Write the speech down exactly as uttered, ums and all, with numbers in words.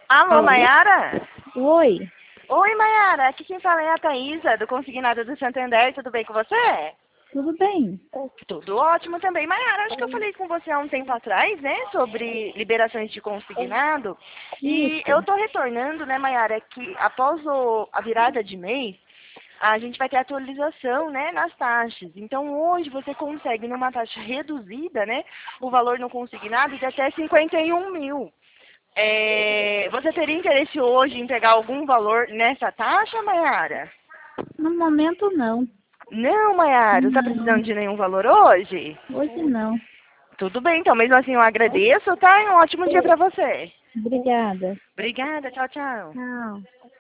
Alô, Maiara? Oi, Oi, Maiara. Aqui quem fala é a Thaísa, do Consignado do Santander. Tudo bem com você? tudo bem? Tudo ótimo também. Maiara, acho que eu falei com você há um tempo atrás, né, sobre liberações de consignado. E Isso. eu tô retornando, né, Maiara, que após o, a virada de mês, a gente vai ter atualização, né, nas taxas. Então, hoje você consegue, numa taxa reduzida, né, o valor no consignado de até cinquenta e um mil. É, você teria interesse hoje em pegar algum valor nessa taxa, Maiara? No momento não. Não, Maiara, está Não, precisando de nenhum valor hoje? hoje não. Tudo bem, então mesmo assim eu agradeço, tá? E um ótimo dia para você. Obrigada. Obrigada, tchau, tchau. Tchau.